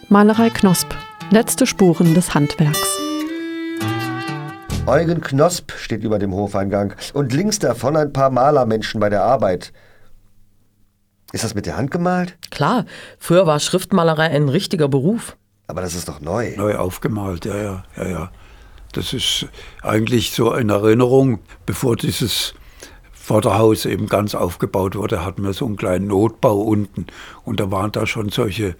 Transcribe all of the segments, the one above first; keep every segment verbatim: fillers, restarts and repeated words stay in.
Malerei Knosp. Letzte Spuren des Handwerks. Eugen Knosp steht über dem Hofeingang und links davon ein paar Malermenschen bei der Arbeit. Ist das mit der Hand gemalt? Klar, früher war Schriftmalerei ein richtiger Beruf. Aber das ist doch neu. Neu aufgemalt, ja, ja, ja, ja. Das ist eigentlich so in Erinnerung, bevor dieses Vorderhaus eben ganz aufgebaut wurde, hatten wir so einen kleinen Notbau unten. Und da waren da schon solche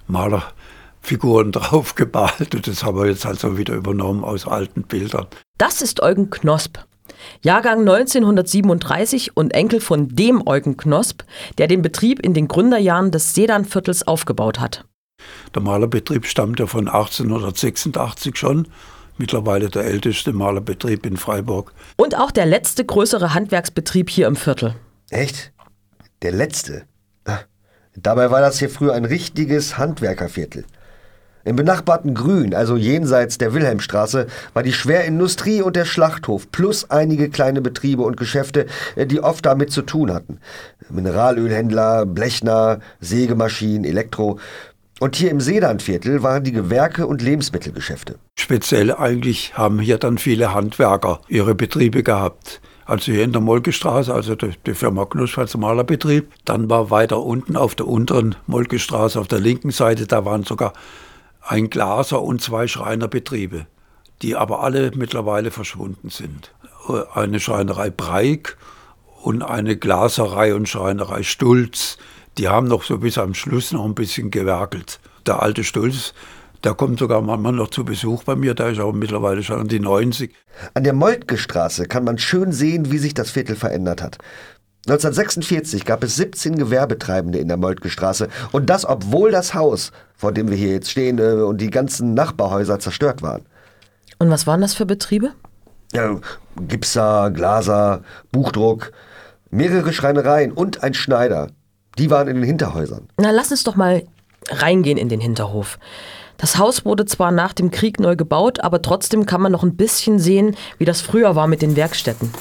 Malerfiguren drauf gemalt. Und das haben wir jetzt also wieder übernommen aus alten Bildern. Das ist Eugen Knosp. Jahrgang neunzehnhundertsiebenunddreißig und Enkel von dem Eugen Knosp, der den Betrieb in den Gründerjahren des Sedanviertels aufgebaut hat. Der Malerbetrieb stammt ja von achtzehnhundertsechsundachtzig schon. Mittlerweile der älteste Malerbetrieb in Freiburg. Und auch der letzte größere Handwerksbetrieb hier im Viertel. Echt? Der letzte? Ach, dabei war das hier früher ein richtiges Handwerkerviertel. Im benachbarten Grün, also jenseits der Wilhelmstraße, war die Schwerindustrie und der Schlachthof plus einige kleine Betriebe und Geschäfte, die oft damit zu tun hatten. Mineralölhändler, Blechner, Sägemaschinen, Elektro. Und hier im Sedanviertel waren die Gewerke und Lebensmittelgeschäfte. Speziell eigentlich haben hier dann viele Handwerker ihre Betriebe gehabt. Also hier in der Molkestraße, also die, die Firma Knosp als Malerbetrieb. Dann war weiter unten auf der unteren Molkestraße auf der linken Seite, da waren sogar ein Glaser und zwei Schreinerbetriebe, die aber alle mittlerweile verschwunden sind. Eine Schreinerei Breik und eine Glaserei und Schreinerei Stulz. Die haben noch so bis am Schluss noch ein bisschen gewerkelt. Der alte Stulz, der kommt sogar manchmal noch zu Besuch bei mir, der ist auch mittlerweile schon an die neunzig. An der Moltkestraße kann man schön sehen, wie sich das Viertel verändert hat. neunzehnhundertsechsundvierzig gab es siebzehn Gewerbetreibende in der Moltkestraße. Und das, obwohl das Haus, vor dem wir hier jetzt stehen, und die ganzen Nachbarhäuser zerstört waren. Und was waren das für Betriebe? Ja, Gipser, Glaser, Buchdruck, mehrere Schreinereien und ein Schneider. Die waren in den Hinterhäusern. Na, lass uns doch mal reingehen in den Hinterhof. Das Haus wurde zwar nach dem Krieg neu gebaut, aber trotzdem kann man noch ein bisschen sehen, wie das früher war mit den Werkstätten.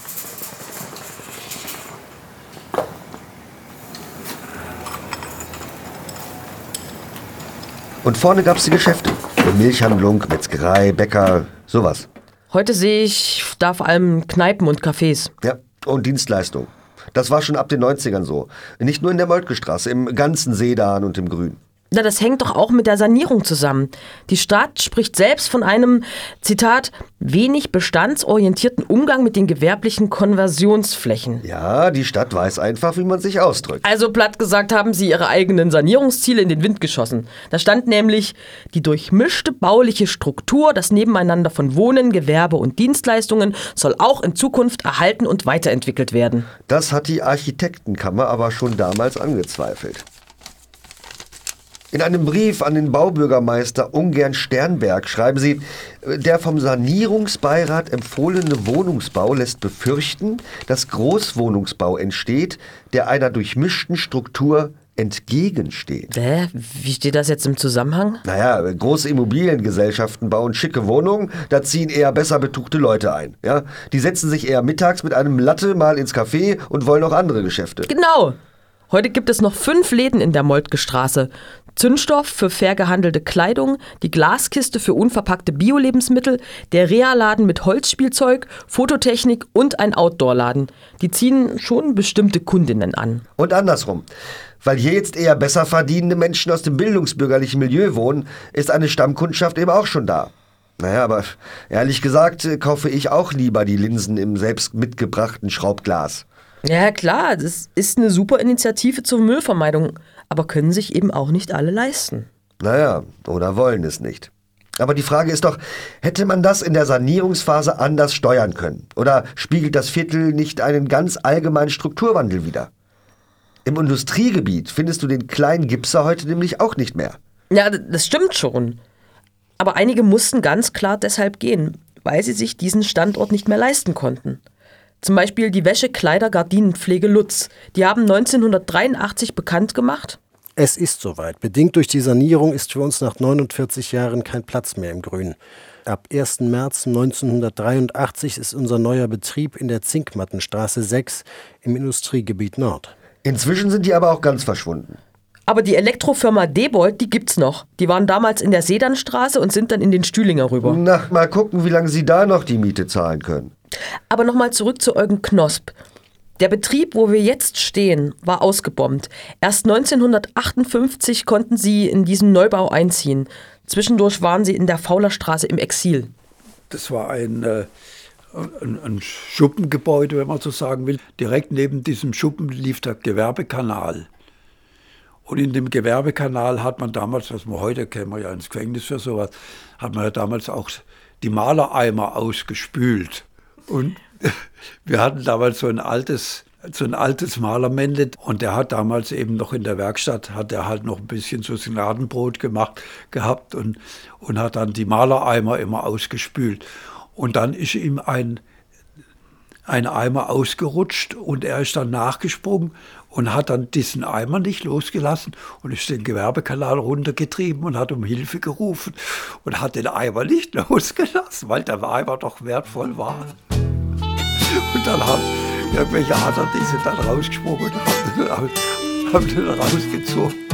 Und vorne gab es die Geschäfte. Eine Milchhandlung, Metzgerei, Bäcker, sowas. Heute sehe ich da vor allem Kneipen und Cafés. Ja, und Dienstleistung. Das war schon ab den neunzigern so. Nicht nur in der Moltkestraße, im ganzen Sedan und im Grün. Na, das hängt doch auch mit der Sanierung zusammen. Die Stadt spricht selbst von einem, Zitat, wenig bestandsorientierten Umgang mit den gewerblichen Konversionsflächen. Ja, die Stadt weiß einfach, wie man sich ausdrückt. Also platt gesagt haben sie ihre eigenen Sanierungsziele in den Wind geschossen. Da stand nämlich, die durchmischte bauliche Struktur, das Nebeneinander von Wohnen, Gewerbe und Dienstleistungen soll auch in Zukunft erhalten und weiterentwickelt werden. Das hat die Architektenkammer aber schon damals angezweifelt. In einem Brief an den Baubürgermeister Ungern-Sternberg schreiben sie, der vom Sanierungsbeirat empfohlene Wohnungsbau lässt befürchten, dass Großwohnungsbau entsteht, der einer durchmischten Struktur entgegensteht. Hä? Wie steht das jetzt im Zusammenhang? Naja, große Immobiliengesellschaften bauen schicke Wohnungen, da ziehen eher besser betuchte Leute ein. Ja? Die setzen sich eher mittags mit einem Latte mal ins Café und wollen auch andere Geschäfte. Genau. Heute gibt es noch fünf Läden in der Moltkestraße. Zündstoff für fair gehandelte Kleidung, die Glaskiste für unverpackte Bio-Lebensmittel, der Realaden mit Holzspielzeug, Fototechnik und ein Outdoor-Laden. Die ziehen schon bestimmte Kundinnen an. Und andersrum. Weil hier jetzt eher besser verdienende Menschen aus dem bildungsbürgerlichen Milieu wohnen, ist eine Stammkundschaft eben auch schon da. Naja, aber ehrlich gesagt kaufe ich auch lieber die Linsen im selbst mitgebrachten Schraubglas. Ja klar, das ist eine super Initiative zur Müllvermeidung, aber können sich eben auch nicht alle leisten. Naja, oder wollen es nicht. Aber die Frage ist doch, hätte man das in der Sanierungsphase anders steuern können? Oder spiegelt das Viertel nicht einen ganz allgemeinen Strukturwandel wider? Im Industriegebiet findest du den kleinen Gipser heute nämlich auch nicht mehr. Ja, das stimmt schon. Aber einige mussten ganz klar deshalb gehen, weil sie sich diesen Standort nicht mehr leisten konnten. Zum Beispiel die Wäsche-, Kleider-, Gardinenpflege Lutz. Die haben neunzehnhundertdreiundachtzig bekannt gemacht. Es ist soweit. Bedingt durch die Sanierung ist für uns nach neunundvierzig Jahren kein Platz mehr im Grün. Ab ersten März neunzehnhundertdreiundachtzig ist unser neuer Betrieb in der Zinkmattenstraße sechs im Industriegebiet Nord. Inzwischen sind die aber auch ganz verschwunden. Aber die Elektrofirma Debold, die gibt's noch. Die waren damals in der Sedernstraße und sind dann in den Stühlinger rüber. Na, mal gucken, wie lange Sie da noch die Miete zahlen können. Aber nochmal zurück zu Eugen Knosp. Der Betrieb, wo wir jetzt stehen, war ausgebombt. Erst neunzehnhundertachtundfünfzig konnten sie in diesen Neubau einziehen. Zwischendurch waren sie in der Faulerstraße im Exil. Das war ein, äh, ein, ein Schuppengebäude, wenn man so sagen will. Direkt neben diesem Schuppen lief der Gewerbekanal. Und in dem Gewerbekanal hat man damals, was man heute kennen wir ja ins Gefängnis für sowas, hat man ja damals auch die Malereimer ausgespült. Und wir hatten damals so ein altes, so ein altes Malermännle und der hat damals eben noch in der Werkstatt, hat er halt noch ein bisschen so Gnadenbrot gemacht gehabt und, und hat dann die Malereimer immer ausgespült. Und dann ist ihm ein, ein Eimer ausgerutscht und er ist dann nachgesprungen und hat dann diesen Eimer nicht losgelassen und ist den Gewerbekanal runtergetrieben und hat um Hilfe gerufen und hat den Eimer nicht losgelassen, weil der Eimer doch wertvoll war. Und dann haben irgendwelche Hadern, die sind dann rausgesprungen und haben den, haben den rausgezogen.